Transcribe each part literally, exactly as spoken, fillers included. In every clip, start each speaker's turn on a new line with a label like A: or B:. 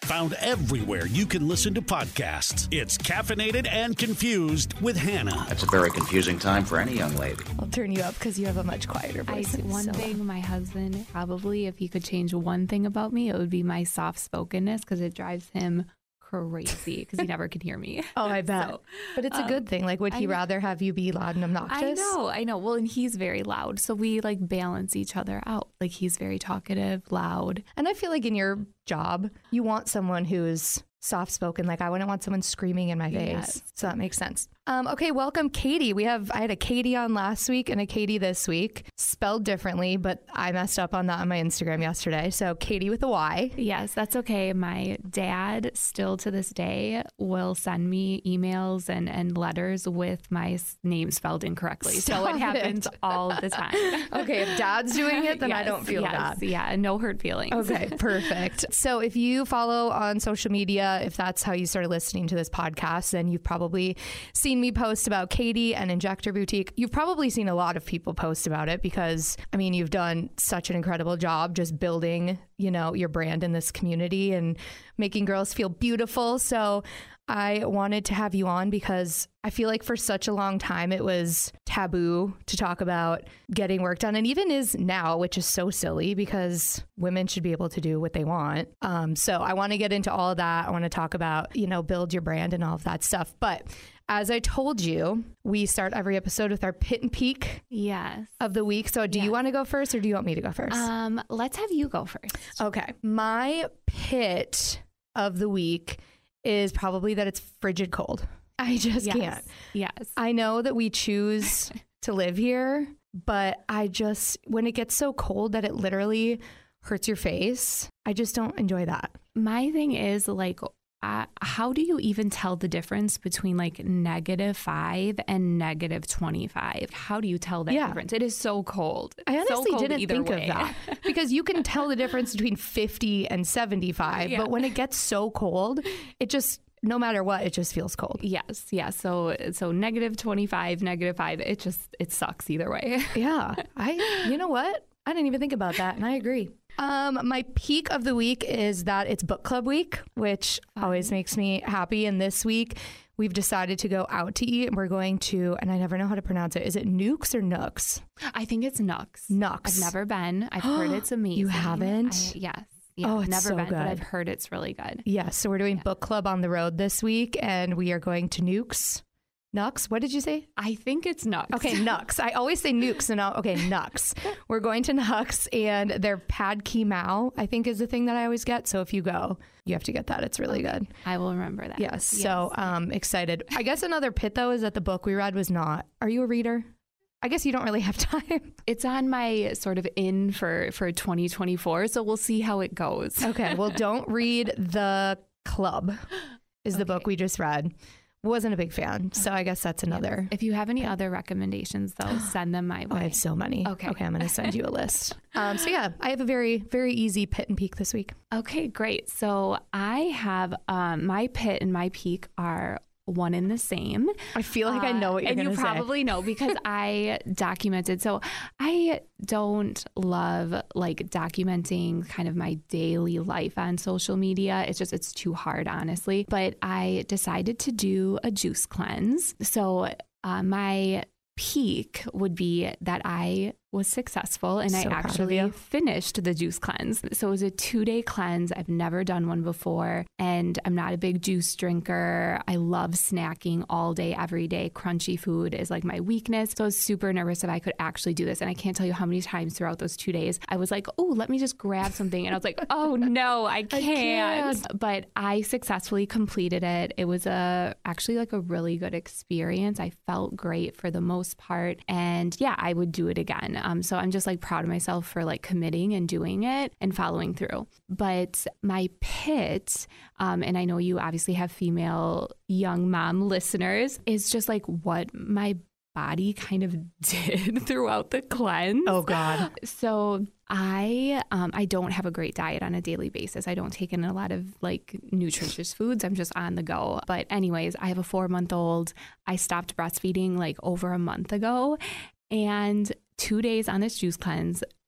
A: Found everywhere you can listen to podcasts. It's Caffeinated and Confused with Hannah.
B: That's a very confusing time for any young lady.
C: I'll turn you up because you have a much quieter voice.
D: I, one
C: so.
D: thing my husband, probably if he could change one thing about me, it would be my soft-spokenness because it drives him crazy because he never can hear me.
C: Oh, I bet. So, but it's a good thing. Like, would he
D: I,
C: rather have you be loud and obnoxious?
D: I know, I know. Well, and he's very loud. So we like balance each other out. Like he's very talkative, loud.
C: And I feel like in your job, you want someone who's soft-spoken. Like I wouldn't want someone screaming in my face. Yes. So that makes sense. Um, okay, welcome, Katie. We have I had a Katie on last week and a Katie this week, spelled differently, but I messed up on that on my Instagram yesterday. So Katie with a Y.
D: Yes, that's okay. My dad still to this day will send me emails and, and letters with my name spelled incorrectly.
C: Stop
D: so it happens
C: it.
D: all the time.
C: Okay, if dad's doing it, then
D: yes,
C: I don't feel
D: yes,
C: bad.
D: Yeah, no hurt feelings.
C: Okay, perfect. So if you follow on social media, if that's how you started listening to this podcast, then you've probably seen me post about Katie and Injector Boutique. You've probably seen a lot of people post about it because, I mean, you've done such an incredible job just building, you know, your brand in this community and making girls feel beautiful. So I wanted to have you on because I feel like for such a long time it was taboo to talk about getting work done, and even is now, which is so silly because women should be able to do what they want. Um, so I want to get into all of that. I want to talk about, you know, build your brand and all of that stuff. But as I told you, we start every episode with our pit and peak
D: yes.
C: of the week. So do yes. you want to go first or do you want me to go first?
D: Um, let's have you go first.
C: Okay. My pit of the week is probably that it's frigid cold. I just
D: yes.
C: can't.
D: Yes.
C: I know that we choose to live here, but I just, when it gets so cold that it literally hurts your face, I just don't enjoy that.
D: My thing is like, Uh, how do you even tell the difference between like negative five and negative twenty-five? How do you tell that
C: yeah.
D: difference? It is so cold.
C: I honestly
D: so cold
C: didn't think
D: way.
C: of that because you can tell the difference between fifty and seventy-five. Yeah. But when it gets so cold, it just, no matter what, it just feels cold.
D: Yes. Yeah. So, so negative twenty-five, negative five, it just, it sucks either way.
C: Yeah. I, you know what? I didn't even think about that. And I agree. Um, my peak of the week is that it's book club week, which always makes me happy. And this week we've decided to go out to eat and we're going to, and I never know how to pronounce it. Is it Nukes or Nooks?
D: I think it's Nooks.
C: Nooks.
D: I've never been. I've heard it's amazing.
C: You haven't?
D: I, yes. Yeah,
C: oh, it's
D: never
C: so
D: been,
C: good.
D: but I've heard it's really good.
C: Yes. So we're doing
D: yeah.
C: book club on the road this week and we are going to Nukes. Nux? What did you say?
D: I think it's Nux.
C: Okay, Nux. I always say nukes, so now, okay, Nux. We're going to Nux, and their pad ki mao, I think, is the thing that I always get. So if you go, you have to get that. It's really good.
D: I will remember that.
C: Yes.
D: yes.
C: So um, excited. I guess another pit, though, is that the book we read was not. Are you a reader? I guess you don't really have time.
D: It's on my sort of in for, for twenty twenty-four, so we'll see how it goes.
C: Okay. Well, don't read The Club is the okay. book we just read. Wasn't a big fan, so I guess that's another.
D: If you have any other recommendations, though, send them my way.
C: Oh, I have so many.
D: Okay.
C: Okay, I'm going to send you a list. Um, so yeah, I have a very, very easy pit and peak this week.
D: Okay, great. So I have um, my pit and my peak are one and the same.
C: I feel like uh, I know what you're going to say.
D: And you probably know because I documented. So I don't love like documenting kind of my daily life on social media. It's just, it's too hard, honestly. But I decided to do a juice cleanse. So uh, my peak would be that I was successful and so I actually finished the juice cleanse. So it was a two day cleanse. I've never done one before and I'm not a big juice drinker. I love snacking all day, every day. Crunchy food is like my weakness. So I was super nervous if I could actually do this. And I can't tell you how many times throughout those two days I was like, oh, let me just grab something. And I was like, oh no, I can't. I can't. But I successfully completed it. It was a actually like a really good experience. I felt great for the most part. And yeah, I would do it again. Um, so I'm just like proud of myself for like committing and doing it and following through. But my pit, um, and I know you obviously have female young mom listeners, is just like what my body kind of did throughout the cleanse.
C: Oh God.
D: So I um, I don't have a great diet on a daily basis. I don't take in a lot of like nutritious foods. I'm just on the go. But anyways, I have a four month old. I stopped breastfeeding like over a month ago. And two days on this juice cleanse,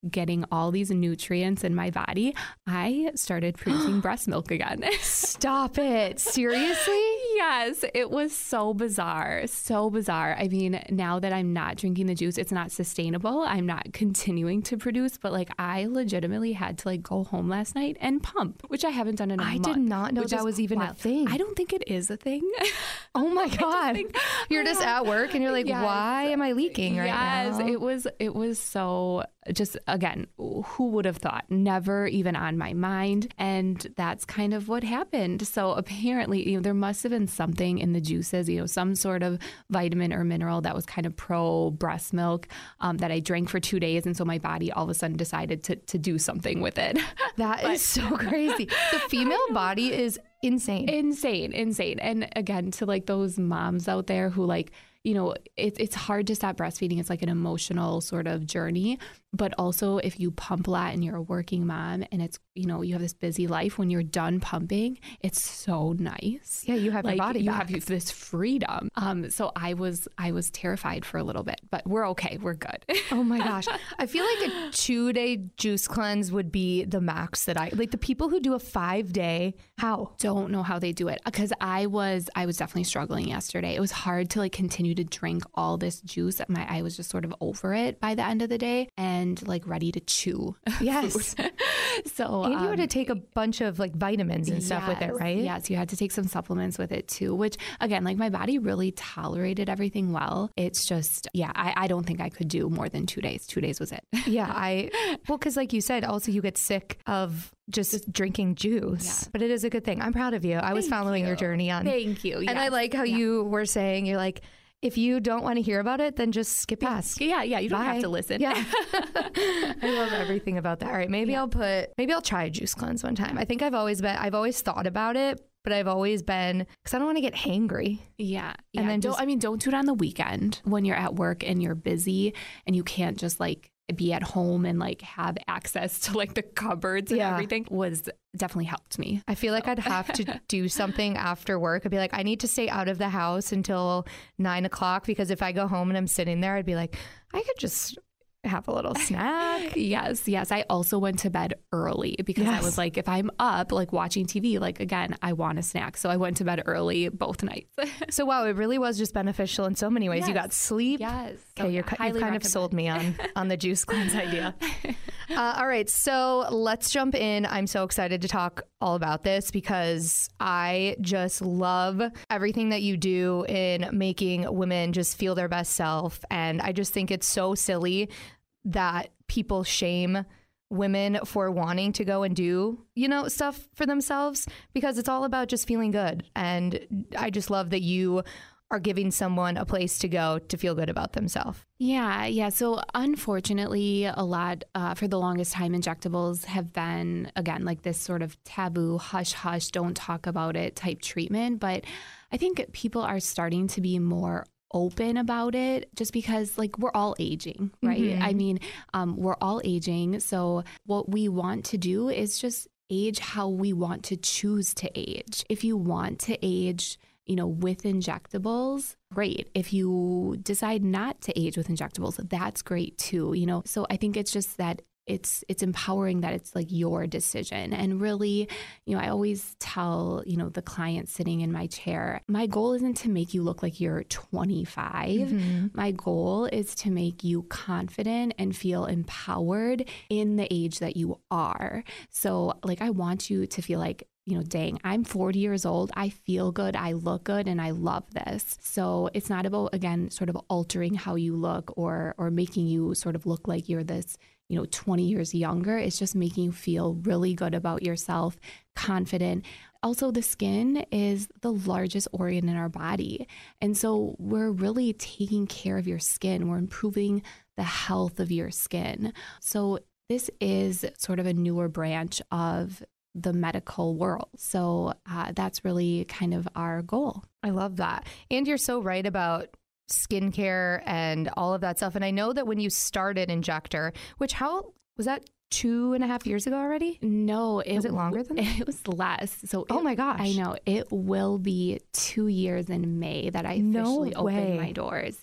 D: getting all these nutrients in my body, I started producing breast milk again.
C: Stop it. Seriously?
D: Yes, it was so bizarre. So bizarre. I mean, now that I'm not drinking the juice, it's not sustainable. I'm not continuing to produce, but like I legitimately had to like go home last night and pump, which I haven't done in a
C: I
D: month.
C: did not know that was even
D: wild.
C: a thing.
D: I don't think it is a thing.
C: Oh my God.
D: think,
C: You're just at work and you're like,
D: yes.
C: why am I leaking right
D: yes,
C: now?
D: Yes, it was, it was so just, again, who would have thought? Never even on my mind. And that's kind of what happened. So apparently, you know, there must have been something in the juices, you know, some sort of vitamin or mineral that was kind of pro breast milk um, that I drank for two days. And so my body all of a sudden decided to, to do something with it.
C: That but, is so crazy. The female body is insane.
D: Insane, insane. And again, to like those moms out there who like, you know, it, it's hard to stop breastfeeding. It's like an emotional sort of journey. But also if you pump a lot and you're a working mom and it's, you know, you have this busy life, when you're done pumping, it's so nice.
C: Yeah, you have
D: like,
C: your body
D: you
C: back.
D: have this freedom. Um, so I was I was terrified for a little bit, but we're okay. We're good.
C: Oh my gosh. I feel like a two day juice cleanse would be the max that I like. The people who do a five day, how?
D: Don't know how they do it, because I was I was definitely struggling yesterday. It was hard to like continue to drink all this juice. My I was just sort of over it by the end of the day and like ready to chew.
C: Yes.
D: So
C: and you
D: um,
C: had to take a bunch of like vitamins and stuff
D: yes,
C: with it, right?
D: Yes, you had to take some supplements with it too, which again, like my body really tolerated everything well. It's just, yeah, I, I don't think I could do more than two days. Two days was it.
C: Yeah, I, well, because like you said, also you get sick of just, just drinking juice, yeah. But it is a good thing. I'm proud of you. I
D: Thank
C: was following
D: you.
C: your journey on.
D: Thank you. Yes.
C: And I like how
D: yeah.
C: you were saying, you're like, if you don't want to hear about it, then just skip past.
D: Yeah, yeah, you don't
C: Bye.
D: have to listen.
C: Yeah. I love everything about that. All right, maybe yeah. I'll put, maybe I'll try a juice cleanse one time. I think I've always been, I've always thought about it, but I've always been, because I don't want to get hangry.
D: Yeah.
C: And
D: yeah.
C: then
D: don't,
C: just,
D: I mean, don't do it on the weekend when you're at work and you're busy and you can't just like be at home and like have access to like the cupboards and
C: yeah.
D: everything was definitely helped me.
C: I feel like I'd have to do something after work. I'd be like, I need to stay out of the house until nine o'clock because if I go home and I'm sitting there, I'd be like, I could just have a little snack.
D: Yes, yes. I also went to bed early because yes. I was like, if I'm up, like watching T V, like again, I want a snack. So I went to bed early both nights.
C: So wow, it really was just beneficial in so many ways.
D: Yes.
C: You got sleep.
D: Yes.
C: Okay, so, you're, you've kind recommend. of sold me on, on the juice cleanse idea. Uh, all right, so let's jump in. I'm so excited to talk all about this because I just love everything that you do in making women just feel their best self. And I just think it's so silly that people shame women for wanting to go and do, you know, stuff for themselves because it's all about just feeling good. And I just love that you are giving someone a place to go to feel good about themselves.
D: Yeah, yeah. So unfortunately, a lot uh, for the longest time, injectables have been, again, like this sort of taboo, hush, hush, don't talk about it type treatment. But I think people are starting to be more open about it just because like we're all aging, right? Mm-hmm. I mean, um, we're all aging. So what we want to do is just age how we want to choose to age. If you want to age, you know, with injectables, great. If you decide not to age with injectables, that's great too, you know? So I think it's just that it's it's empowering that it's like your decision. And really, you know, I always tell, you know, the client sitting in my chair, my goal isn't to make you look like you're twenty-five. Mm-hmm. My goal is to make you confident and feel empowered in the age that you are. So like, I want you to feel like, you know, dang, I'm forty years old. I feel good. I look good and I love this. So it's not about, again, sort of altering how you look or or making you sort of look like you're this, you know, twenty years younger. It's just making you feel really good about yourself, confident. Also, the skin is the largest organ in our body. And so we're really taking care of your skin. We're improving the health of your skin. So this is sort of a newer branch of the medical world. So uh, that's really kind of our goal.
C: I love that. And you're so right about skincare and all of that stuff. And I know that when you started Injector, which how was that two and a half years ago already?
D: No, it
C: was it longer than that?
D: It was less. So
C: oh
D: it,
C: my gosh,
D: I know it will be two years in May that I officially
C: no
D: opened
C: way.
D: my doors. Yes.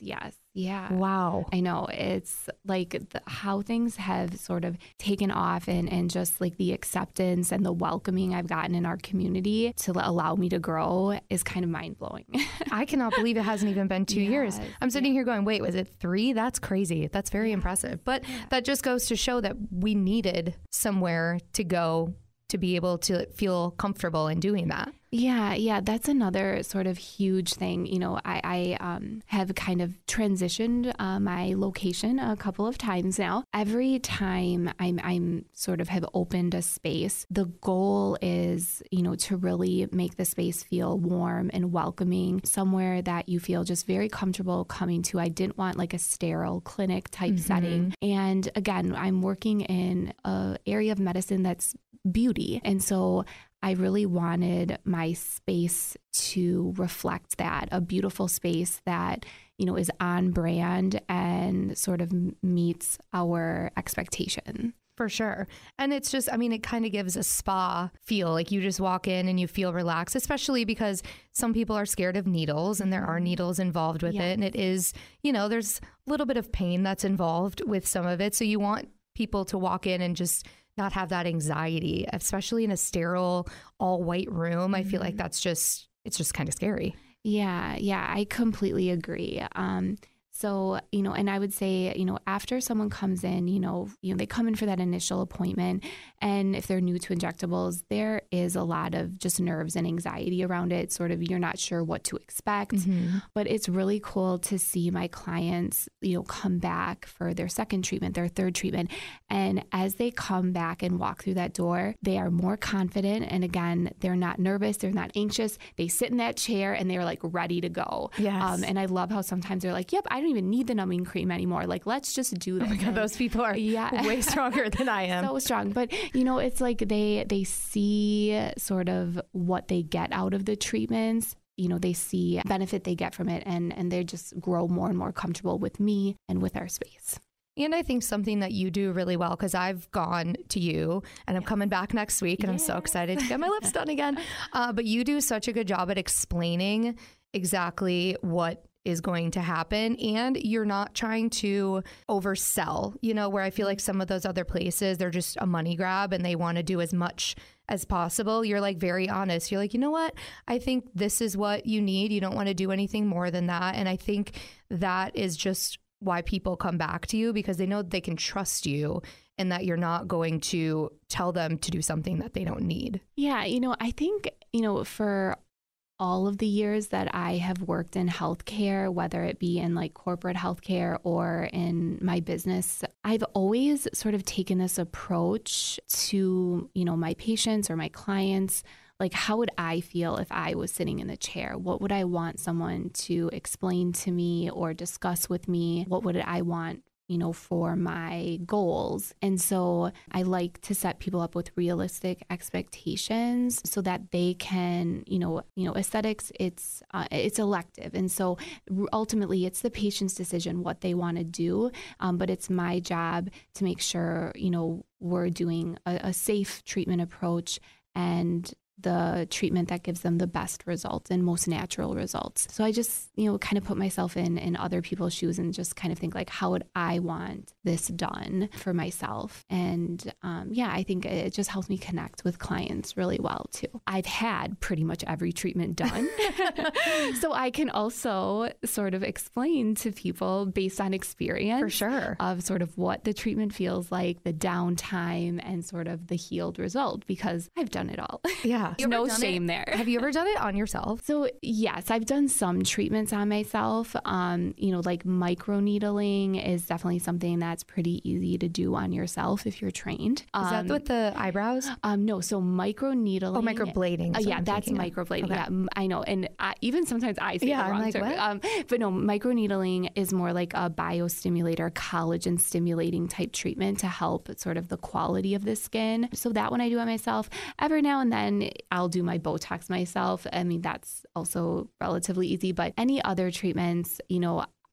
D: Yeah.
C: Wow.
D: I know. It's like the, how things have sort of taken off and, and just like the acceptance and the welcoming I've gotten in our community to allow me to grow is kind of mind blowing.
C: I cannot believe it hasn't even been two
D: Yes,
C: years. I'm sitting
D: yeah.
C: here going, wait, was it three? That's crazy. That's very impressive. But
D: Yeah.
C: that just goes to show that we needed somewhere to go to be able to feel comfortable in doing that.
D: Yeah, yeah, that's another sort of huge thing. You know, I, I um, have kind of transitioned uh, my location a couple of times now. Every time I'm, I'm sort of have opened a space, the goal is, you know, to really make the space feel warm and welcoming, somewhere that you feel just very comfortable coming to. I didn't want like a sterile clinic type
C: Mhm.
D: setting. And again, I'm working in an area of medicine that's beauty. And so I really wanted my space to reflect that, a beautiful space that, you know, is on brand and sort of meets our expectation.
C: For sure. And it's just, I mean, it kind of gives a spa feel. Like you just walk in and you feel relaxed, especially because some people are scared of needles and there are needles involved with
D: Yes.
C: it. And it is, you know, there's a little bit of pain that's involved with some of it. So you want people to walk in and just not have that anxiety, especially in a sterile, all white room. I feel like that's just, it's just kind of scary.
D: Yeah, yeah, I completely agree. Um, so, you know, and I would say, you know, after someone comes in, you know, you know, they come in for that initial appointment, and if they're new to injectables, there is a lot of just nerves and anxiety around it. Sort of, you're not sure what to expect,
C: Mm-hmm.
D: but it's really cool to see my clients, you know, come back for their second treatment, their third treatment. And as they come back and walk through that door, they are more confident. And again, they're not nervous. They're not anxious. They sit in that chair and they're like ready to go.
C: Yes.
D: Um, and I love how sometimes they're like, yep, I don't even need the numbing cream anymore. Like, let's just do this.
C: Oh my God, those people are
D: Yeah.
C: way stronger than I am.
D: So strong. But, you know, it's like they they see sort of what they get out of the treatments. You know, they see benefit they get from it, and, and they just grow more and more comfortable with me and with our space.
C: And I think something that you do really well, because I've gone to you and I'm coming back next week and I'm so
D: Yes.
C: excited to get my lips done again. Uh, but you do such a good job at explaining exactly what is going to happen, and you're not trying to oversell, you know, where I feel like some of those other places, they're just a money grab and they want to do as much as possible. You're like very honest. You're like, you know what? I think this is what you need. You don't want to do anything more than that. And I think that is just why people come back to you, because they know they can trust you and that you're not going to tell them to do something that they don't need.
D: Yeah, you know, I think, you know, for all of the years that I have worked in healthcare, whether it be in like corporate healthcare or in my business, I've always sort of taken this approach to, you know, my patients or my clients. Like, how would I feel if I was sitting in the chair? What would I want someone to explain to me or discuss with me? What would I want, you know, for my goals? And so I like to set people up with realistic expectations so that they can, you know, you know, aesthetics, it's uh, it's elective. And so ultimately it's the patient's decision what they want to do. Um, but it's my job to make sure, you know, we're doing a, a safe treatment approach and the treatment that gives them the best results and most natural results. So I just, you know, kind of put myself in, in other people's shoes and just kind of think like, how would I want this done for myself? And um, yeah, I think it just helps me connect with clients really well too. I've had pretty much every treatment done. So I can also sort of explain to people based on experience.
C: For sure.
D: Of sort of what the treatment feels like, the downtime, and sort of the healed result, because I've done it all.
C: Yeah. You ever
D: No
C: done
D: shame
C: it-
D: there.
C: Have you ever done it on yourself?
D: So yes, I've done some treatments on myself. Um, you know, like microneedling is definitely something that's pretty easy to do on yourself if you're trained.
C: Is
D: Um,
C: that with the eyebrows?
D: um, no, so microneedling.
C: Oh, microblading.
D: Uh,
C: is what
D: yeah,
C: I'm
D: that's
C: thinking of.
D: microblading.
C: Okay.
D: Yeah, m- I know. And I, even sometimes I say
C: Yeah,
D: the
C: I'm
D: wrong
C: like,
D: term.
C: what?
D: Um, but no, microneedling is more like a biostimulator, collagen stimulating type treatment to help sort of the quality of the skin. So that one I do on myself. Every now and then I'll do my Botox myself. I mean, that's also relatively easy. But any other treatments, you know,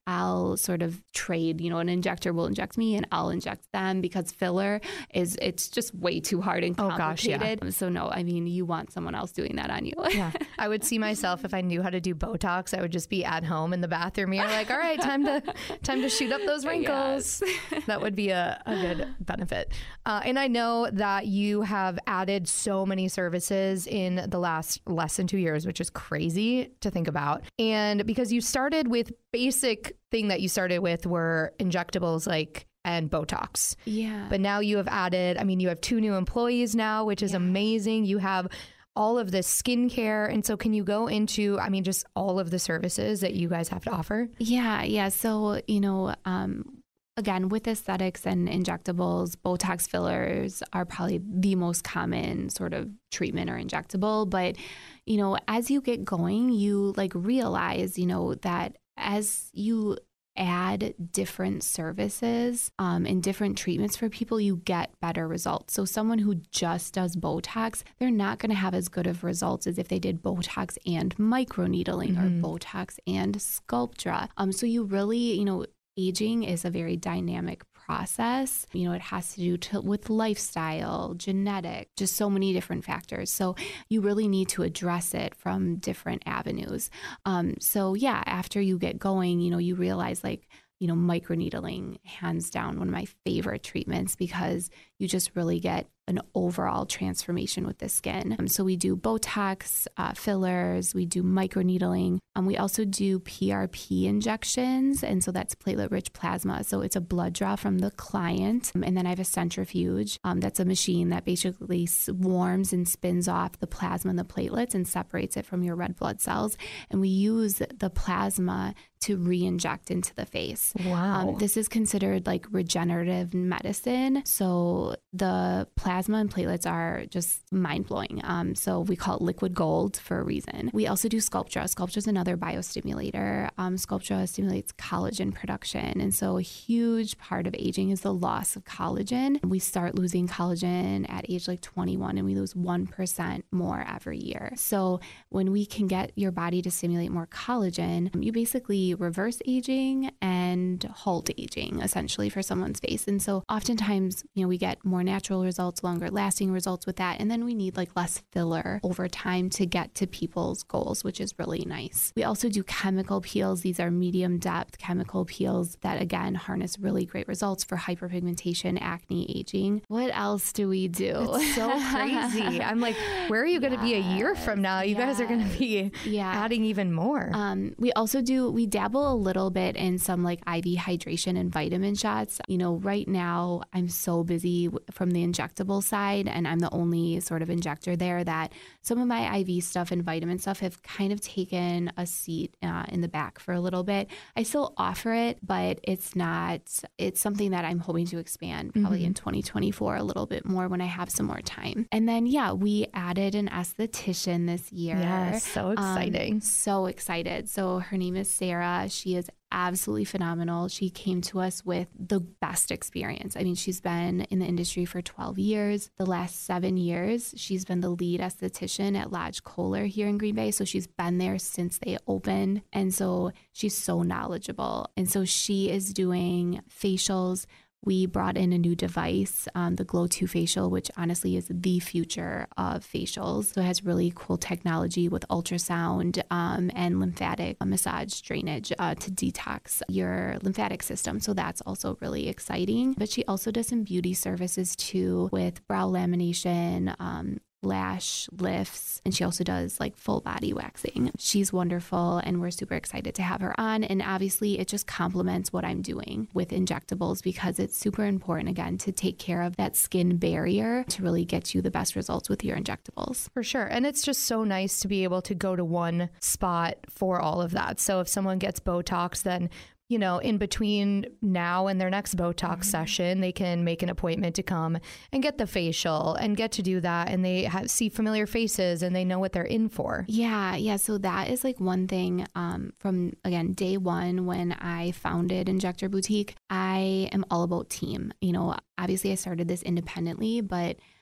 D: I'll sort of trade, you know, an injector will inject me and I'll inject them because filler is, it's just way too hard and complicated. Oh, gosh, yeah. So no, I mean, you want someone else doing that on you.
C: Yeah. I would see myself, if I knew how to do Botox, I would just be at home in the bathroom. You're like, all right, time to time to shoot up those wrinkles. Yes. That would be a, a good benefit. Uh, and I know that you have added so many services in the last less than two years, which is crazy to think about. And because you started with basic thing that you started with were injectables like and Botox.
D: Yeah.
C: But now you have added, I mean, you have two new employees now, which is yeah. amazing. You have all of this skincare. And so can you go into, I mean, just all of the services that you guys have to offer?
D: Yeah. Yeah. So, you know, um, again, with aesthetics and injectables, Botox fillers are probably the most common sort of treatment or injectable. But, you know, as you get going, you like realize, you know, that as you add different services um, and different treatments for people, you get better results. So someone who just does Botox, they're not going to have as good of results as if they did Botox and microneedling mm-hmm. or Botox and Sculptra. Um, so you really, you know, aging is a very dynamic process. You know, it has to do to, with lifestyle, genetic, just so many different factors. So you really need to address it from different avenues. Um, so yeah, after you get going, you know, you realize like, you know, microneedling, hands down, one of my favorite treatments because you just really get an overall transformation with the skin. Um, so we do Botox, uh, fillers, we do microneedling. Um, we also do P R P injections. And so that's platelet-rich plasma. So it's a blood draw from the client. Um, and then I have a centrifuge. Um, that's a machine that basically warms and spins off the plasma and the platelets and separates it from your red blood cells. And we use the plasma to re-inject into the face.
C: Wow.
D: Um, this is considered like regenerative medicine. So the plasma and platelets are just mind-blowing. Um, so we call it liquid gold for a reason. We also do Sculptra. Sculptra is another biostimulator. Um, Sculptra stimulates collagen production. And so a huge part of aging is the loss of collagen. We start losing collagen at age like twenty-one and we lose one percent more every year. So when we can get your body to stimulate more collagen, you basically reverse aging and halt aging essentially for someone's face. And so oftentimes, you know, we get more natural results, longer lasting results with that. And then we need like less filler over time to get to people's goals, which is really nice. We also do chemical peels. These are medium depth chemical peels that again harness really great results for hyperpigmentation, acne, aging. What else do we do?
C: It's so crazy. I'm like, where are you going to yes, be a year from now? You yes. guys are going to be yeah. adding even more.
D: Um, we also do, we dabble a little bit in some like I V hydration and vitamin shots. You know, right now I'm so busy from the injectable side and I'm the only sort of injector there that some of my I V stuff and vitamin stuff have kind of taken a seat uh, in the back for a little bit. I still offer it, but it's not, it's something that I'm hoping to expand probably mm-hmm. in twenty twenty-four a little bit more when I have some more time. And then, yeah, we added an esthetician this year.
C: Yes, so exciting.
D: Um, so excited. So her name is Sarah. She is absolutely phenomenal. She came to us with the best experience. I mean, she's been in the industry for twelve years. The last seven years, she's been the lead esthetician at Lodge Kohler here in Green Bay. So she's been there since they opened. And so she's so knowledgeable. And so she is doing facials. We brought in a new device, um, the Glow two facial, which honestly is the future of facials. So it has really cool technology with ultrasound um, and lymphatic massage drainage uh, to detox your lymphatic system. So that's also really exciting. But she also does some beauty services too with brow lamination, um, lash lifts, and she also does like full body waxing. She's wonderful and we're super excited to have her on. And obviously it just complements what I'm doing with injectables because it's super important again to take care of that skin barrier to really get you the best results with your injectables.
C: For sure. And it's just so nice to be able to go to one spot for all of that. So if someone gets Botox, then you know, in between now and their next Botox mm-hmm. session, they can make an appointment to come and get the facial and get to do that. And they have, see familiar faces and they know what they're in for.
D: Yeah. Yeah. So that is like one thing um, from, again, day one when I founded Injector Boutique, I am all about team. You know, obviously I started this independently, but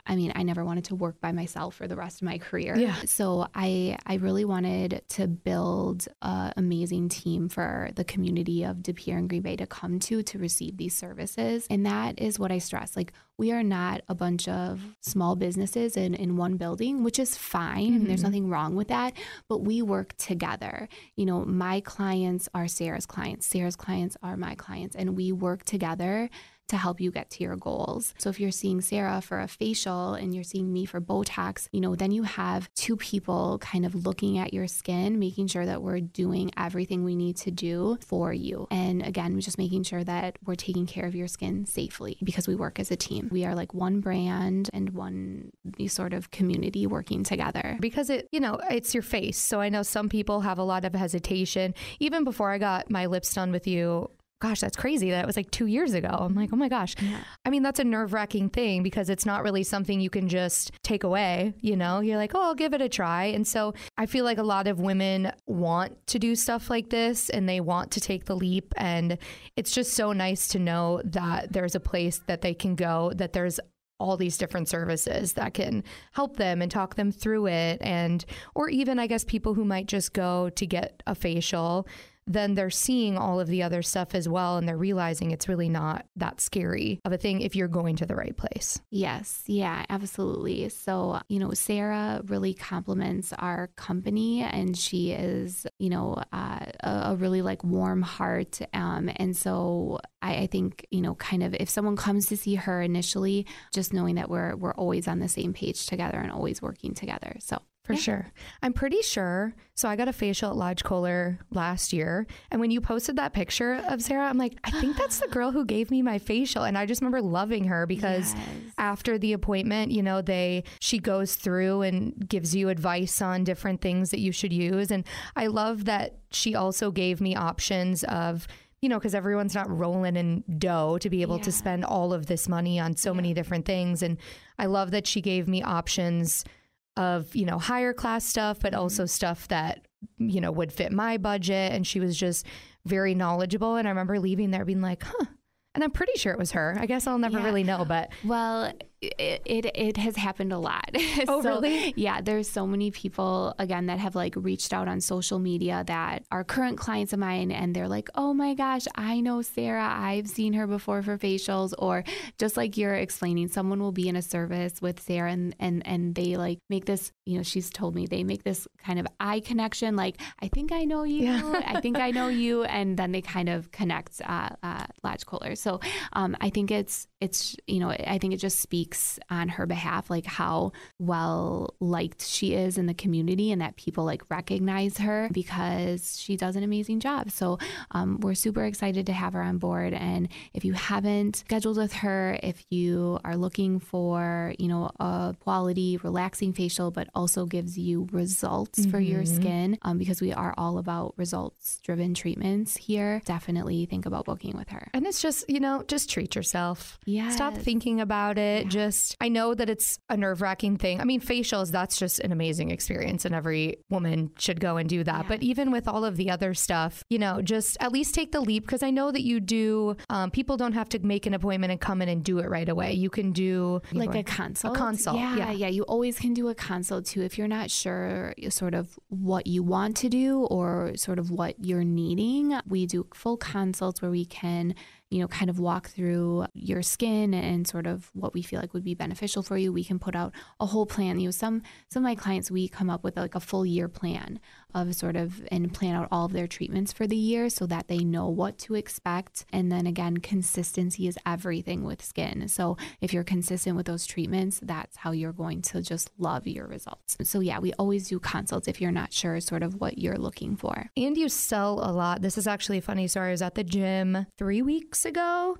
D: I mean, I never wanted to work by myself for the rest of my career.
C: Yeah.
D: So I, I really wanted to build an amazing team for the community of De Pere and Green Bay to come to, to receive these services. And that is what I stress. Like, we are not a bunch of small businesses in, in one building, which is fine. Mm-hmm. There's nothing wrong with that. But we work together. You know, my clients are Sarah's clients. Sarah's clients are my clients. And we work together to help you get to your goals. So if you're seeing Sarah for a facial and you're seeing me for Botox, you know, then you have two people kind of looking at your skin, making sure that we're doing everything we need to do for you. And again, we're just making sure that we're taking care of your skin safely because we work as a team. We are like one brand and one sort of community working together.
C: Because it, you know, it's your face. So I know some people have a lot of hesitation. Even before I got my lips done with you, gosh, that's crazy. That was like two years ago. I'm like, oh my gosh. Yeah. I mean, that's a nerve-wracking thing because it's not really something you can just take away. You know, you're like, oh, I'll give it a try. And so I feel like a lot of women want to do stuff like this and they want to take the leap. And it's just so nice to know that there's a place that they can go, that there's all these different services that can help them and talk them through it. And, or even, I guess, people who might just go to get a facial, then they're seeing all of the other stuff as well. And they're realizing it's really not that scary of a thing if you're going to the right place.
D: Yes. Yeah, absolutely. So, you know, Sarah really complements our company and she is, you know, uh, a, a really like warm heart. Um, and so I, I think, you know, kind of if someone comes to see her initially, just knowing that we're, we're always on the same page together and always working together. So.
C: For
D: yeah.
C: sure. I'm pretty sure. So I got a facial at Lodge Kohler last year. And when you posted that picture of Sarah, I'm like, I think that's the girl who gave me my facial. And I just remember loving her because yes. after the appointment, you know, they, she goes through and gives you advice on different things that you should use. And I love that she also gave me options of, you know, because everyone's not rolling in dough to be able yeah. to spend all of this money on so yeah. many different things. And I love that she gave me options of, you know, higher class stuff, but also stuff that, you know, would fit my budget. And she was just very knowledgeable. And I remember leaving there being like, huh. And I'm pretty sure it was her. I guess I'll never yeah. really know, but.
D: Well, it, it it has happened a lot.
C: Oh,
D: so,
C: really?
D: Yeah. There's so many people, again, that have like reached out on social media that are current clients of mine. And they're like, oh my gosh, I know Sarah. I've seen her before for facials. Or just like you're explaining, someone will be in a service with Sarah and, and, and they like make this, you know, she's told me they make this kind of eye connection. Like, I think I know you. Yeah. I think I know you. And then they kind of connect uh, uh, Lodge Kohler. So um, I think it's, it's, you know, I think it just speaks on her behalf, like how well liked she is in the community and that people like recognize her because she does an amazing job. So um, we're super excited to have her on board. And if you haven't scheduled with her, if you are looking for, you know, a quality, relaxing facial, but also gives you results mm-hmm. for your skin, um, because we are all about results driven treatments here, definitely think about booking with her.
C: And it's just, you know, just treat yourself.
D: Yeah.
C: Stop thinking about it. Yeah. Just, I know that it's a nerve-wracking thing. I mean, facials, that's just an amazing experience and every woman should go and do that. Yeah. But even with all of the other stuff, you know, just at least take the leap because I know that you do, um, people don't have to make an appointment and come in and do it right away. You can do
D: like know, a consult.
C: A consult.
D: Yeah, yeah. Yeah. You always can do a consult too. If you're not sure sort of what you want to do or sort of what you're needing, we do full consults where we can, you know, kind of walk through your skin and sort of what we feel like would be beneficial for you. We can put out a whole plan. You know, some some of my clients, we come up with like a full year plan of sort of and plan out all of their treatments for the year so that they know what to expect. And then again, consistency is everything with skin. So if you're consistent with those treatments, that's how you're going to just love your results. So yeah, we always do consults if you're not sure sort of what you're looking for.
C: And you sell a lot. This is actually a funny story. I was at the gym three weeks ago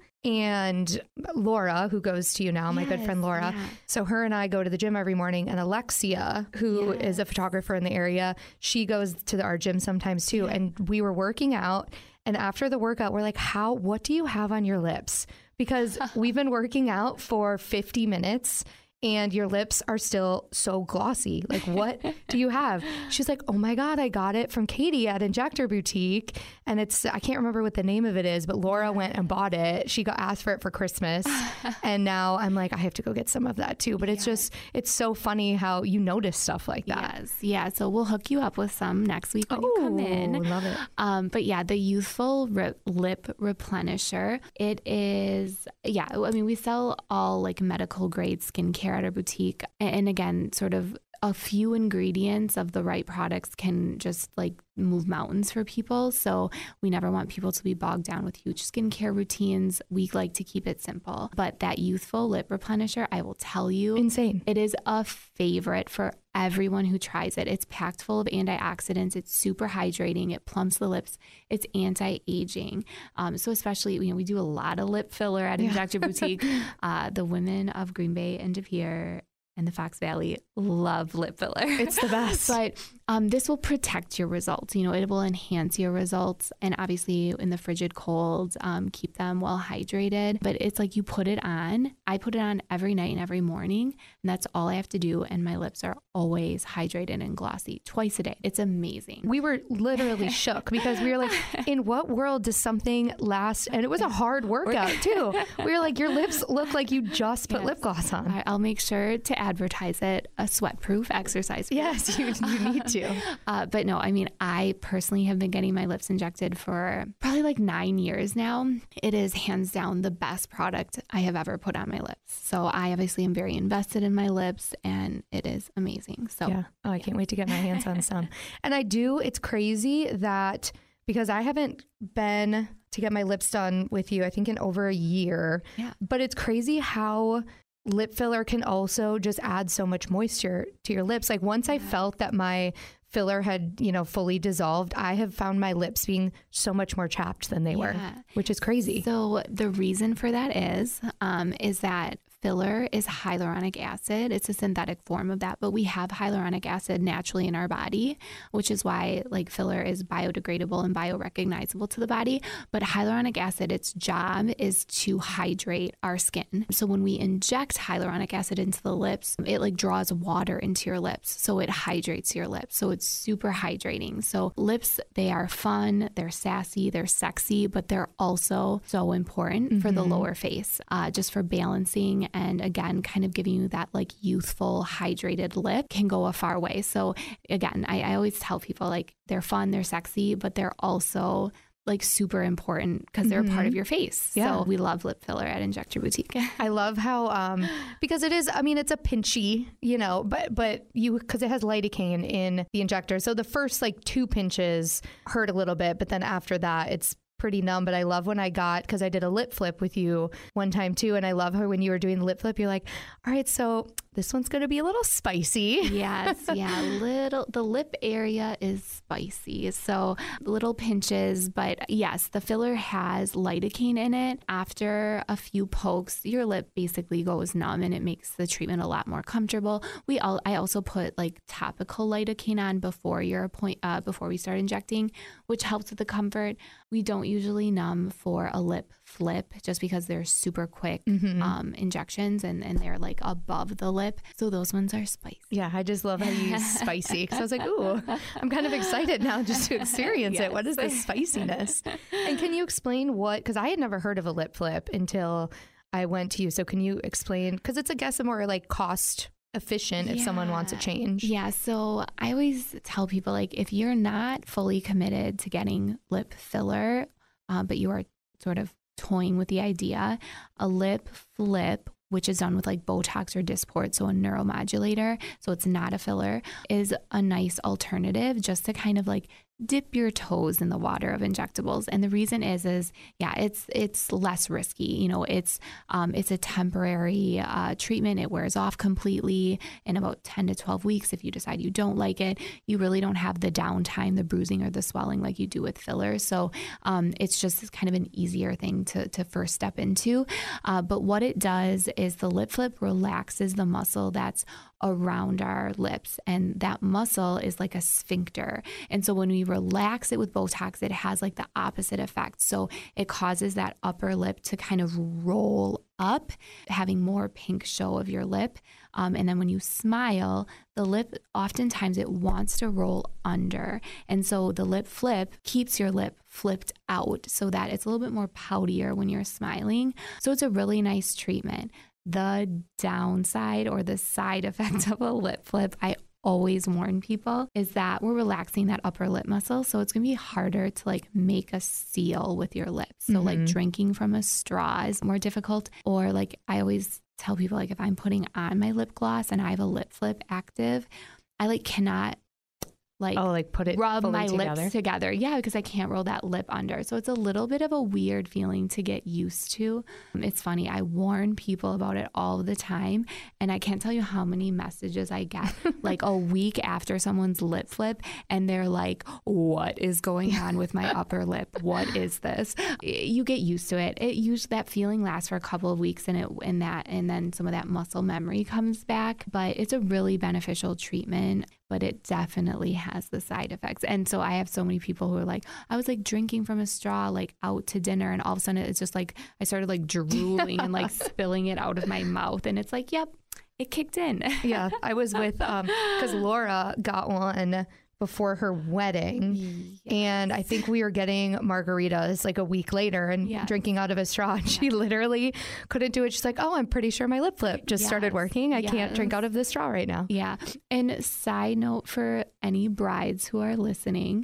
C: and Laura, who goes to you now, my yes, good friend Laura. Yeah. So her and I go to the gym every morning, and Alexia, who yes. is a photographer in the area, she goes to the, our gym sometimes too. Yeah. And we were working out, and after the workout, we're like, how, what do you have on your lips? Because we've been working out for fifty minutes and your lips are still so glossy. Like, what do you have? She's like, oh my God, I got it from Katie at Injector Boutique. And it's, I can't remember what the name of it is, but Laura went and bought it. She got asked for it for Christmas. And now I'm like, I have to go get some of that too. But it's yeah. just, it's so funny how you notice stuff like that.
D: Yes. Yeah. So we'll hook you up with some next week when oh, you come in.
C: Love it.
D: Um, but yeah, the Youthful Re- Lip Replenisher, it is, yeah, I mean, we sell all like medical grade skincare at our boutique. And again, sort of a few ingredients of the right products can just like move mountains for people. So we never want people to be bogged down with huge skincare routines. We like to keep it simple. But that Youthful Lip Replenisher, I will tell you,
C: insane.
D: It is a favorite for everyone who tries it. It's packed full of antioxidants. It's super hydrating. It plumps the lips. It's anti-aging. Um, so especially, you know, we do a lot of lip filler at yeah. Injector Boutique. Uh, the women of Green Bay and De Pere and the Fox Valley love lip filler.
C: It's the best.
D: But um, this will protect your results. You know, it will enhance your results. And obviously in the frigid cold, um, keep them well hydrated. But it's like you put it on. I put it on every night and every morning. And that's all I have to do. And my lips are always hydrated and glossy twice a day. It's amazing.
C: We were literally shook because we were like, in what world does something last? And it was a hard workout too. We were like, your lips look like you just put yes. lip gloss on.
D: I, I'll make sure to add advertise it, a sweat-proof exercise.
C: Yes, you, you need to.
D: Uh, but no, I mean, I personally have been getting my lips injected for probably like nine years now. It is hands down the best product I have ever put on my lips. So I obviously am very invested in my lips and it is amazing. So
C: yeah, oh, I yeah. can't wait to get my hands on some. And I do, it's crazy that because I haven't been to get my lips done with you, I think in over a year,
D: yeah.
C: but it's crazy how lip filler can also just add so much moisture to your lips. Like once yeah. I felt that my filler had, you know, fully dissolved, I have found my lips being so much more chapped than they yeah. were, which is crazy.
D: So the reason for that is, um, is that filler is hyaluronic acid. It's a synthetic form of that, but we have hyaluronic acid naturally in our body, which is why like filler is biodegradable and biorecognizable to the body. But hyaluronic acid, its job is to hydrate our skin. So when we inject hyaluronic acid into the lips, it like draws water into your lips. So it hydrates your lips. So it's super hydrating. So lips, they are fun, they're sassy, they're sexy, but they're also so important mm-hmm. for the lower face, uh, just for balancing. And again, kind of giving you that like youthful, hydrated lip can go a far way. So again, I, I always tell people like they're fun, they're sexy, but they're also like super important because they're mm-hmm. a part of your face. Yeah. So we love lip filler at Injector Boutique.
C: I love how, um, because it is, I mean, it's a pinchy, you know, but, but you, because it has lidocaine in the injector. So the first like two pinches hurt a little bit, but then after that, it's pretty numb. But I love when I got, because I did a lip flip with you one time too, and I love how when you were doing the lip flip, you're like, all right, so this one's going to be a little spicy.
D: Yes, yeah, little, the lip area is spicy, so little pinches, but yes, the filler has lidocaine in it. After a few pokes, your lip basically goes numb and it makes the treatment a lot more comfortable. We all, I also put like topical lidocaine on before your appoint, uh, before we start injecting, which helps with the comfort. We don't usually numb for a lip flip just because they're super quick mm-hmm. um, injections and, and they're like above the lip. So those ones are spicy.
C: Yeah, I just love how you use spicy because I was like, ooh, I'm kind of excited now just to experience yes. it. What is this spiciness? And can you explain what, because I had never heard of a lip flip until I went to you. So can you explain, because it's, I guess, a more like cost efficient if yeah. someone wants a change.
D: Yeah. So I always tell people like if you're not fully committed to getting lip filler, uh, but you are sort of toying with the idea, a lip flip, which is done with like Botox or Dysport, so a neuromodulator, so it's not a filler, is a nice alternative just to kind of like dip your toes in the water of injectables. And the reason is, is yeah, it's it's less risky. You know, it's um, it's a temporary uh, treatment. It wears off completely in about ten to twelve weeks. If you decide you don't like it, you really don't have the downtime, the bruising or the swelling like you do with fillers. So um, it's just kind of an easier thing to, to first step into. Uh, but what it does is the lip flip relaxes the muscle that's around our lips, and that muscle is like a sphincter. And so when we relax it with Botox, it has like the opposite effect. So it causes that upper lip to kind of roll up, having more pink show of your lip. Um, and then when you smile, the lip, oftentimes it wants to roll under. And so the lip flip keeps your lip flipped out so that it's a little bit more poutier when you're smiling. So it's a really nice treatment. The downside or the side effect of a lip flip, I always warn people, is that we're relaxing that upper lip muscle. So it's going to be harder to like make a seal with your lips. So mm-hmm. like drinking from a straw is more difficult. Or like I always tell people, like if I'm putting on my lip gloss and I have a lip flip active, I like cannot like,
C: oh, like put it
D: rub my
C: together.
D: lips together. Yeah, because I can't roll that lip under. So it's a little bit of a weird feeling to get used to. It's funny. I warn people about it all the time. And I can't tell you how many messages I get like a week after someone's lip flip. And they're like, what is going on with my upper lip? What is this? You get used to it. It usually, that feeling lasts for a couple of weeks and it and that and then some of that muscle memory comes back. But it's a really beneficial treatment. But it definitely has the side effects. And so I have so many people who are like, I was like drinking from a straw, like out to dinner. And all of a sudden it's just like, I started like drooling and like spilling it out of my mouth. And it's like, yep, it kicked in.
C: Yeah. I was with, um, cause Laura got one before her wedding. Yes. And I think we were getting margaritas like a week later and yes. drinking out of a straw. And yes. she literally couldn't do it. She's like, oh, I'm pretty sure my lip flip just yes. started working. I yes. can't drink out of this straw right now.
D: Yeah. And side note for any brides who are listening,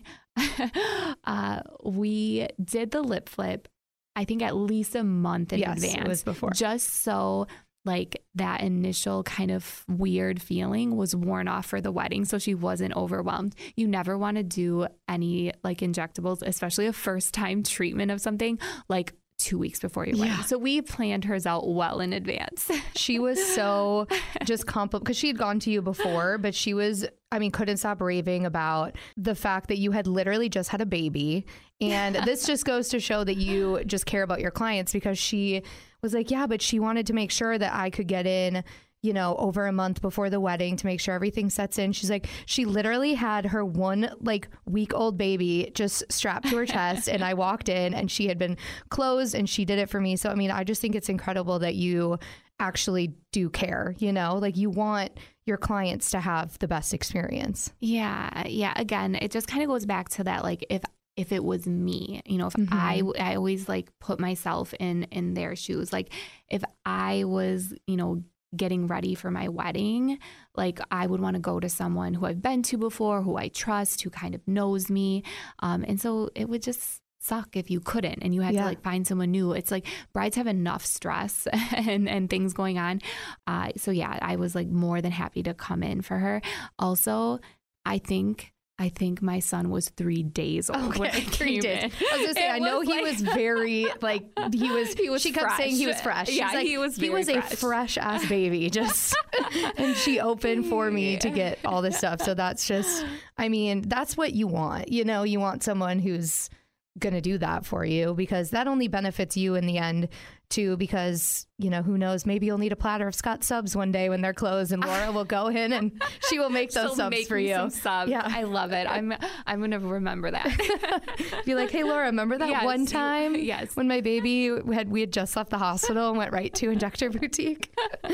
D: uh, we did the lip flip, I think at least a month in
C: yes,
D: advance.
C: It was before.
D: Just so like that initial kind of weird feeling was worn off for the wedding. So she wasn't overwhelmed. You never want to do any like injectables, especially a first time treatment of something like two weeks before your wedding. Yeah. So we planned hers out well in advance.
C: She was so just compliment because she had gone to you before, but she was, I mean, couldn't stop raving about the fact that you had literally just had a baby. And this just goes to show that you just care about your clients, because she was like, yeah, but she wanted to make sure that I could get in, you know, over a month before the wedding to make sure everything sets in. She's like, she literally had her one like week old baby just strapped to her chest. And I walked in and she had been closed and she did it for me. So, I mean, I just think it's incredible that you actually do care, you know, like you want your clients to have the best experience.
D: Yeah. Yeah. Again, it just kind of goes back to that, like if if it was me, you know, if mm-hmm. I, I always like put myself in, in their shoes. Like if I was, you know, getting ready for my wedding, like I would want to go to someone who I've been to before, who I trust, who kind of knows me. Um, and so it would just suck if you couldn't and you had yeah. to like find someone new. It's like brides have enough stress and, and things going on. Uh, so yeah, I was like more than happy to come in for her. Also, I think I think my son was three days old. Okay, when I
C: three days.
D: In.
C: I was gonna say, it I know he like... was very like he was. He was. She kept
D: fresh.
C: saying he was fresh.
D: Yeah,
C: like,
D: he was.
C: He was
D: fresh.
C: a fresh ass baby. Just and she opened for me to get all this stuff. So that's just. I mean, that's what you want. You know, you want someone who's gonna do that for you, because that only benefits you in the end too, because, you know, who knows, maybe you'll need a platter of Scott subs one day when they're closed and Laura will go in and she will make those
D: She'll
C: subs
D: make
C: for
D: me
C: you.
D: Some subs. Yeah. I love it. I'm I'm going to remember that.
C: Be like, hey, Laura, remember that yes, one time
D: yes.
C: when my baby had, we had just left the hospital and went right to Injector Boutique?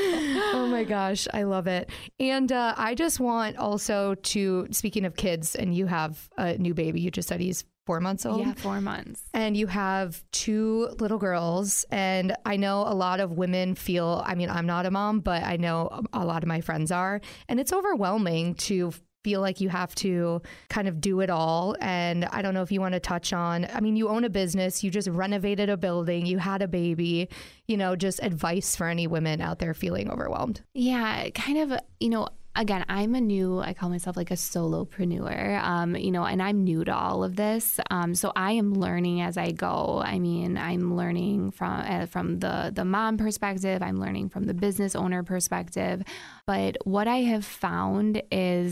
C: Oh my gosh. I love it. And uh, I just want also to, speaking of kids, and you have a new baby, you just said he's four months old.
D: Yeah, four months.
C: And you have two little girls. And I know a lot of women feel, I mean, I'm not a mom, but I know a lot of my friends are. And it's overwhelming to feel like you have to kind of do it all. And I don't know if you want to touch on, I mean, you own a business, you just renovated a building, you had a baby, you know, just advice for any women out there feeling overwhelmed.
D: Yeah, kind of, you know, again, I'm a new, I call myself like a solopreneur, um, you know, and I'm new to all of this. Um, so I am learning as I go. I mean, I'm learning from uh, from the, the mom perspective. I'm learning from the business owner perspective. But what I have found is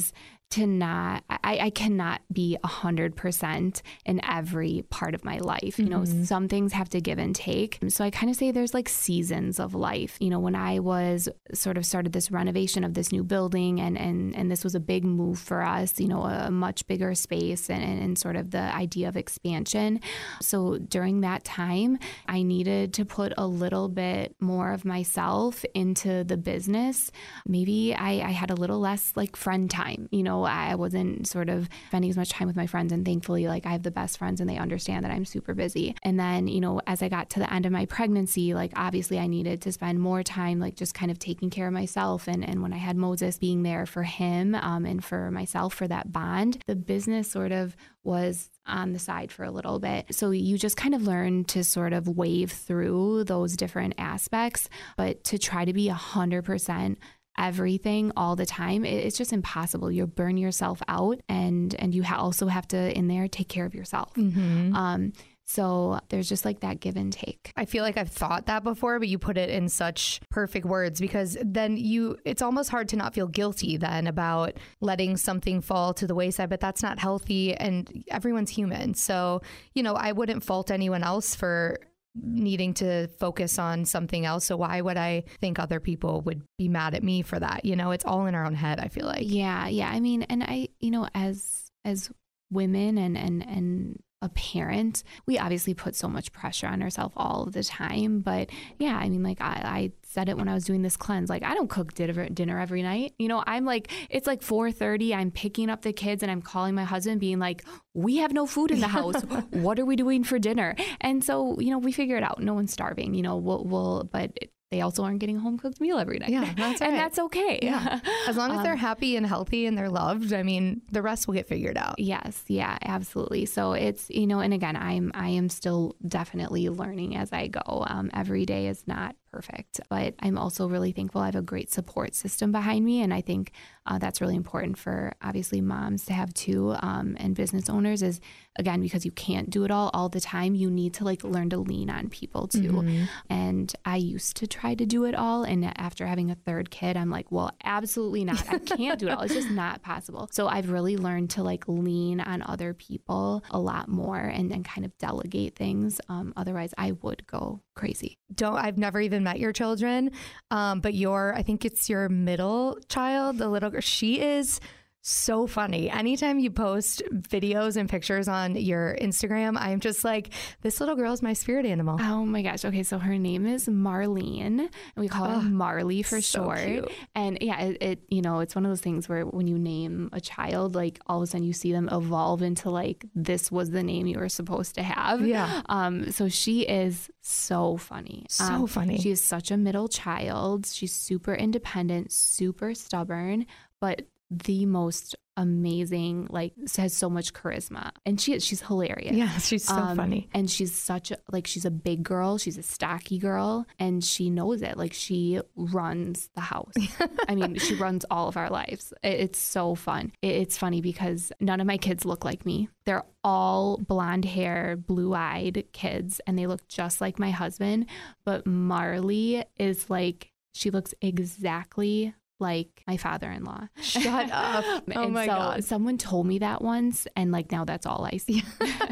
D: to not, I, I cannot be one hundred percent in every part of my life. You know, mm-hmm. some things have to give and take. So I kind of say there's like seasons of life. You know, when I was sort of started this renovation of this new building and, and, and this was a big move for us, you know, a much bigger space and, and, and sort of the idea of expansion. So during that time, I needed to put a little bit more of myself into the business. Maybe I, I had a little less like friend time, you know, I wasn't sort of spending as much time with my friends, and thankfully, like I have the best friends and they understand that I'm super busy. And then, you know, as I got to the end of my pregnancy, like obviously I needed to spend more time, like just kind of taking care of myself. And, and when I had Moses, being there for him um, and for myself for that bond, the business sort of was on the side for a little bit. So you just kind of learn to sort of wave through those different aspects, but to try to be a hundred percent everything all the time, it's just impossible. You'll burn yourself out, and and you ha- also have to in there take care of yourself. Mm-hmm. Um, so there's just like that give and take.
C: I feel like I've thought that before, but you put it in such perfect words, because then you, it's almost hard to not feel guilty then about letting something fall to the wayside, but that's not healthy, and everyone's human. So, you know, I wouldn't fault anyone else for needing to focus on something else. So why would I think other people would be mad at me for that? You know, it's all in our own head, I feel like.
D: Yeah. Yeah. I mean, and I, you know, as, as women and, and, and a parent, we obviously put so much pressure on ourselves all of the time. But yeah, I mean, like I, I said it when I was doing this cleanse, like I don't cook dinner, dinner every night. You know, I'm like, it's like four thirty, I'm picking up the kids and I'm calling my husband being like, we have no food in the house. What are we doing for dinner? And so, you know, we figure it out. No one's starving, you know, we'll, we'll but it, they also aren't getting a home cooked meal every night.
C: Yeah, that's right.
D: And that's okay.
C: Yeah. As long as
D: um,
C: they're happy and healthy and they're loved, I mean, the rest will get figured out.
D: Yes. Yeah, absolutely. So it's, you know, and again, I'm, I am still definitely learning as I go. Um, every day is not perfect, but I'm also really thankful I have a great support system behind me. And I think uh, that's really important for obviously moms to have too, um, and business owners is, again, because you can't do it all all the time, you need to like learn to lean on people too. Mm-hmm. And I used to try to do it all. And after having a third kid, I'm like, well, absolutely not. I can't do it all. It's just not possible. So I've really learned to like lean on other people a lot more and then kind of delegate things. Um, otherwise I would go crazy.
C: Don't, I've never even met your children, um, but your, I think it's your middle child, the little girl, she is so funny. Anytime you post videos and pictures on your Instagram, I'm just like, this little girl is my spirit animal.
D: Oh my gosh. Okay. So her name is Marlene, and we call her oh, Marley for so short. Cute. And yeah, it, it, you know, it's one of those things where when you name a child, like all of a sudden you see them evolve into like, this was the name you were supposed to have.
C: Yeah.
D: Um, so she is so funny.
C: So
D: um,
C: funny.
D: She is such a middle child. She's super independent, super stubborn, but the most amazing, like has so much charisma, and she she's hilarious.
C: Yeah, she's so um, funny,
D: and she's such a, like she's a big girl, she's a stocky girl, and she knows it. Like she runs the house. I mean, she runs all of our lives. It, it's so fun. It, it's funny because none of my kids look like me. They're all blonde hair, blue eyed kids, and they look just like my husband. But Marley is like, she looks exactly like my father-in-law.
C: Shut up. Oh my
D: so
C: God.
D: Someone told me that once, and like now that's all I see.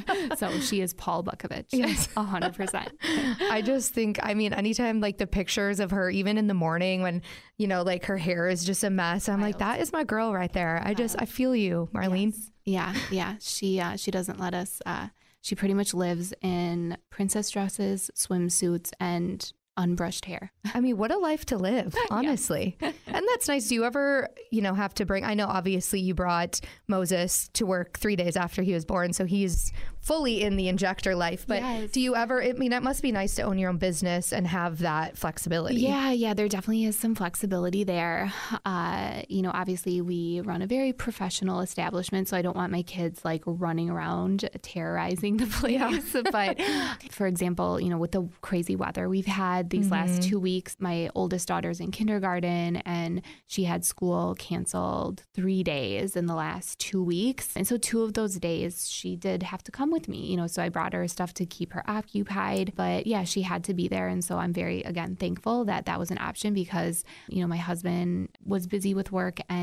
D: So she is Paul Bukovich.
C: Yes.
D: A hundred percent.
C: I just think, I mean, anytime like the pictures of her, even in the morning when, you know, like her hair is just a mess, I'm Wild. like, that is my girl right there. I just, Wild. I feel you, Marlene.
D: Yes. Yeah. Yeah. She, uh, she doesn't let us, uh, she pretty much lives in princess dresses, swimsuits, and unbrushed hair.
C: I mean, what a life to live, honestly. Yeah. And that's nice. Do you ever, you know, have to bring, I know obviously you brought Moses to work three days after he was born, so he's fully in the injector life, but yes. do you ever, I mean, it must be nice to own your own business and have that flexibility.
D: Yeah, yeah, there definitely is some flexibility there. Uh, you know, obviously we run a very professional establishment, so I don't want my kids like running around terrorizing the place. Yeah. But for example, you know, with the crazy weather we've had these mm-hmm. last two weeks, my oldest daughter's in kindergarten and she had school canceled three days in the last two weeks. And so two of those days she did have to come with me, you know, so I brought her stuff to keep her occupied. But yeah, she had to be there. And so I'm very, again, thankful that that was an option because, you know, my husband was busy with work and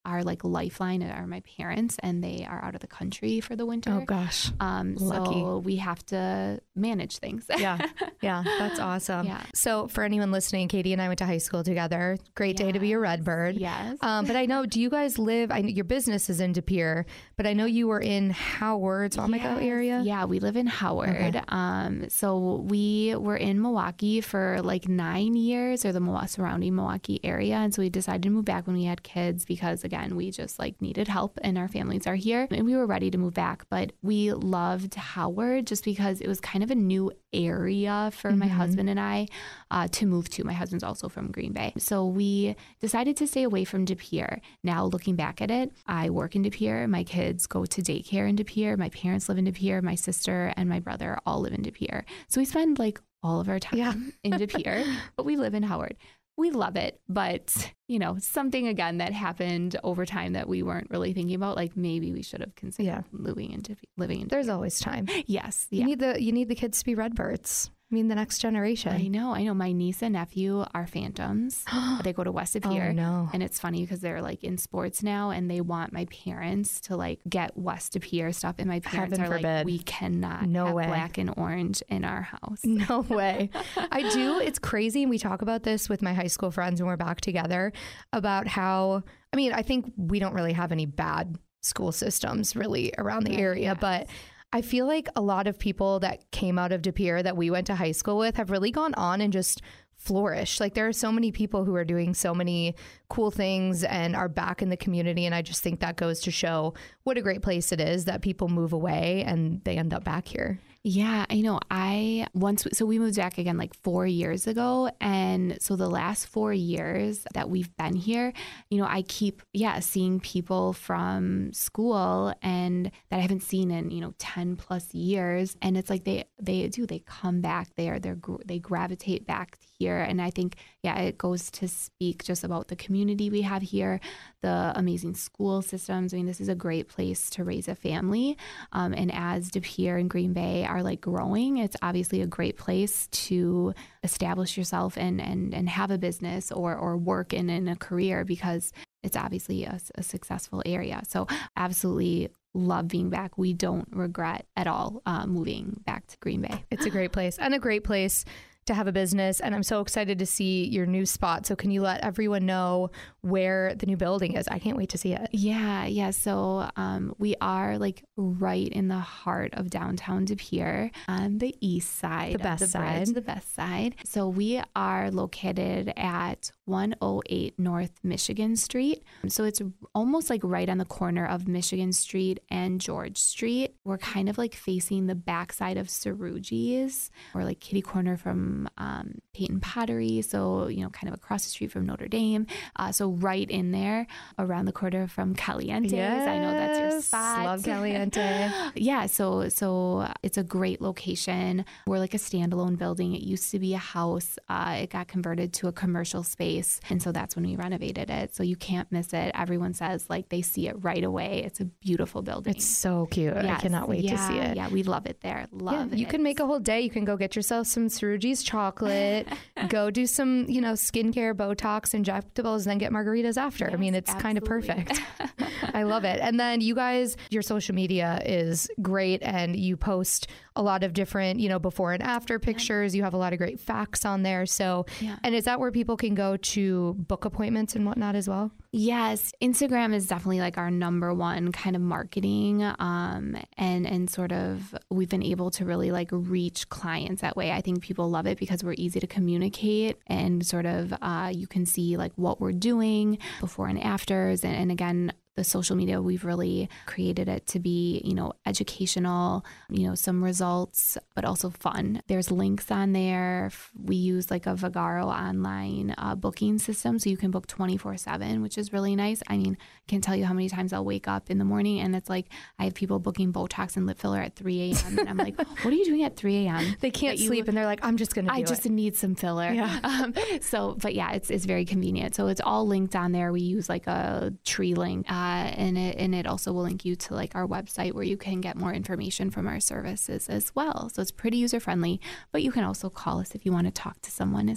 D: our like lifeline are my parents, and they are out of the country for the winter.
C: Oh gosh.
D: Um,
C: Lucky.
D: So we have to manage things.
C: Yeah. Yeah. That's awesome.
D: Yeah.
C: So for anyone listening, Katie and I went to high school together. Great day to be a Redbird.
D: Yes.
C: Um, but I know, do you guys live, I know your business is in De Pere, but I know you were in Howard, Swamico
D: Yes.
C: area.
D: Yeah, we live in Howard.
C: Okay.
D: Um, so we were in Milwaukee for like nine years or the Milwaukee, surrounding Milwaukee area. And so we decided to move back when we had kids because, again, we just like needed help and our families are here. And we were ready to move back. But we loved Howard just because it was kind of a new area for mm-hmm. my husband and I uh, to move to. My husband's also from Green Bay. So we decided to stay away from De Pere. Now, looking back at it, I work in De Pere. My kids go to daycare in De Pere. My parents live in De Pere. My sister and my brother all live in De Pere. So we spend like all of our time
C: yeah.
D: in De Pere, but we live in Howard. We love it, but, you know, something, again, that happened over time that we weren't really thinking about, like maybe we should have considered
C: yeah.
D: living in De- living in De
C: There's
D: Pere.
C: always time.
D: Yes.
C: You
D: yeah.
C: need the you need the kids to be Redbirds. I mean, the next generation.
D: I know. I know. My niece and nephew are Phantoms. They go to West De Pere.
C: Oh, no.
D: And it's funny because they're like in sports now and they want my parents to like get West De Pere stuff. And my parents
C: Heaven
D: are
C: forbid.
D: like, we cannot
C: No
D: have
C: way.
D: black and orange in our house.
C: No way. I do. It's crazy. And we talk about this with my high school friends when we're back together about how, I mean, I think we don't really have any bad school systems really around the
D: Right,
C: area,
D: yes.
C: but I feel like a lot of people that came out of De Pere that we went to high school with have really gone on and just flourished. Like there are so many people who are doing so many cool things and are back in the community. And I just think that goes to show what a great place it is that people move away and they end up back here.
D: Yeah, I know. I once, so we moved back again like four years ago. And so the last four years that we've been here, you know, I keep, yeah, seeing people from school and that I haven't seen in, you know, ten plus years. And it's like they, they do, they come back there, they're, they gravitate back here. And I think, yeah, it goes to speak just about the community we have here, the amazing school systems. I mean, this is a great place to raise a family. Um, and as De Pere and Green Bay are like growing, it's obviously a great place to establish yourself and and and have a business or or work in, in a career because it's obviously a, a successful area. So absolutely love being back. We don't regret at all uh, moving back to Green Bay.
C: It's a great place and a great place to have a business. And I'm so excited to see your new spot. So can you let everyone know where the new building is? I can't wait to see it.
D: Yeah, yeah. So um, we are like right in the heart of downtown De Pere on the east side.
C: The best
D: of the
C: side.
D: Bridge, the best side. So we are located at one oh eight North Michigan Street. So it's almost like right on the corner of Michigan Street and George Street. We're kind of like facing the backside of Cerrugi's. We're like kitty corner from um, Peyton Pottery. So, you know, kind of across the street from Notre Dame. Uh, so right in there around the corner from Caliente's.
C: Yes.
D: I know that's your spot.
C: Love Caliente.
D: Yeah. So, so it's a great location. We're like a standalone building. It used to be a house. Uh, it got converted to a commercial space. And so that's when we renovated it. So you can't miss it. Everyone says like they see it right away. It's a beautiful building.
C: It's so cute.
D: Yes.
C: I cannot wait
D: yeah,
C: to see it.
D: Yeah, we love it there. Love
C: yeah,
D: it.
C: you can make a whole day. You can go get yourself some Cerrugi's chocolate, go do some, you know, skincare, Botox, injectables, and then get margaritas after.
D: Yes,
C: I mean, it's kind of
D: absolutely.
C: perfect. I love it. And then you guys, your social media is great and you post a lot of different, you know, before and after pictures. You have a lot of great facts on there. So,
D: Yeah.
C: and is that where people can go to book appointments and whatnot as well?
D: Yes, Instagram is definitely like our number one kind of marketing, um, and and sort of we've been able to really like reach clients that way. I think people love it because we're easy to communicate and sort of uh, you can see like what we're doing before and afters, and, and again. The social media, we've really created it to be, you know, educational, you know, some results, but also fun. There's links on there. We use like a Vagaro online uh, booking system, so you can book twenty-four seven, which is really nice. I mean, I can't tell you how many times I'll wake up in the morning and it's like I have people booking Botox and lip filler at three a.m. and I'm like, what are you doing at three a.m.?
C: They can't
D: you,
C: sleep and they're like, I'm just going to do
D: I
C: it.
D: just need some filler.
C: Yeah.
D: Um, so, but yeah, it's it's very convenient. So it's all linked on there. We use like a tree link. Uh, Uh, and it and it also will link you to like our website where you can get more information from our services as well. So it's pretty user friendly, but you can also call us if you want to talk to someone as well.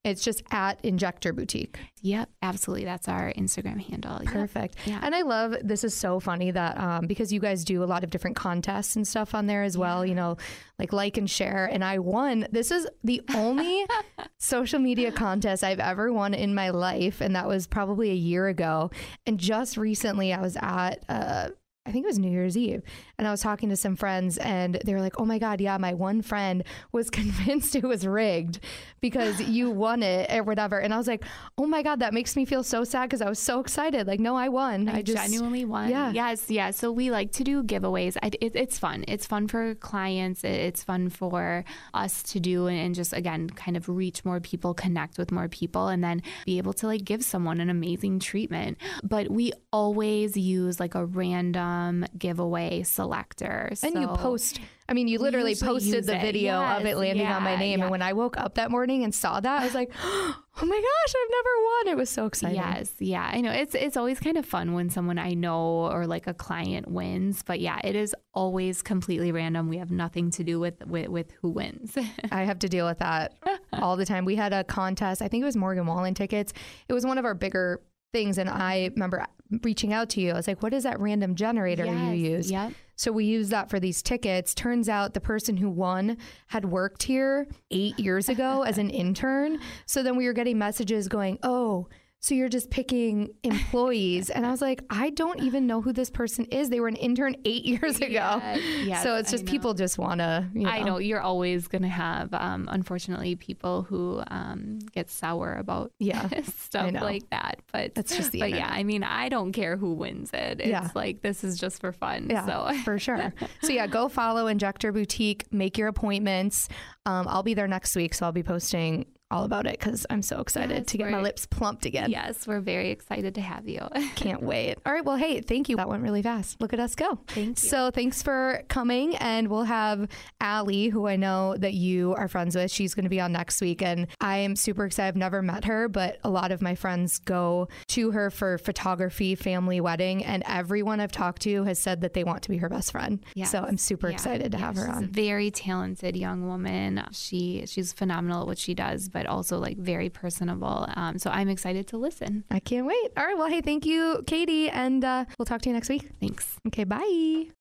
C: It's just at Injector Boutique.
D: Yep, absolutely. That's our Instagram handle.
C: Perfect.
D: Yep. Yeah.
C: And I love, this is so funny that um, because you guys do a lot of different contests and stuff on there as well, you know, like like and share. And I won. This is the only social media contest I've ever won in my life. And that was probably a year ago. And just recently I was at, uh, I think it was New Year's Eve. And I was talking to some friends and they were like, oh my God, yeah, my one friend was convinced it was rigged because you won it or whatever. And I was like, oh my God, that makes me feel so sad because I was so excited. Like, no, I won.
D: I,
C: I just
D: genuinely won.
C: Yeah.
D: Yes. Yeah. So we like to do giveaways. I, it, it's fun. It's fun for clients. It, it's fun for us to do and, and just, again, kind of reach more people, connect with more people, and then be able to like give someone an amazing treatment. But we always use like a random giveaway selector.
C: And
D: so
C: you post, I mean, you literally
D: usually
C: posted
D: use
C: the
D: it.
C: video
D: Yes,
C: of it landing on my
D: yeah,
C: name.
D: yeah.
C: And when I woke up that morning and saw that, I was like, oh my gosh, I've never won. It was so exciting.
D: Yes. Yeah. I know. It's it's always kind of fun when someone I know or like a client wins. But yeah, it is always completely random. We have nothing to do with, with, with who wins.
C: I have to deal with that all the time. We had a contest. I think it was Morgan Wallen tickets. It was one of our bigger things. And I remember reaching out to you. I was like, what is that random generator
D: Yes,
C: you use?
D: yep.
C: So we used that for these tickets. Turns out the person who won had worked here eight years ago as an intern. So then we were getting messages going, oh, so you're just picking employees. And I was like, I don't even know who this person is. They were an intern eight years ago.
D: Yes, yes,
C: so it's just
D: I know.
C: people just want to, you know.
D: I know you're always going to have, um, unfortunately, people who um, get sour about
C: Yeah,
D: stuff like that. But
C: That's just the
D: But
C: internet.
D: yeah, I mean, I don't care who wins it. It's
C: Yeah.
D: like this is just for fun.
C: Yeah,
D: So
C: for sure. So yeah, go follow Injector Boutique, make your appointments. Um, I'll be there next week, so I'll be posting all about it because I'm so excited
D: Yes,
C: to get my
D: we're-
C: lips plumped again.
D: yes, we're very excited to have you.
C: Can't wait. All right. Well, hey, thank you. That went really fast. Look at us go.
D: Thank you.
C: So thanks for coming. And we'll have Allie, who I know that you are friends with. She's going to be on next week. And I am super excited. I've never met her, but a lot of my friends go to her for photography, family wedding. And everyone I've talked to has said that they want to be her best friend.
D: Yes.
C: So I'm super
D: Yeah.
C: excited to
D: Yeah,
C: have her
D: she's
C: on.
D: a very talented young woman. She she's phenomenal at what she does, but also like very personable. Um, so I'm excited to listen.
C: I can't wait. All right. Well, hey, thank you, Katie. And uh, we'll talk to you next week.
D: Thanks.
C: Okay. Bye.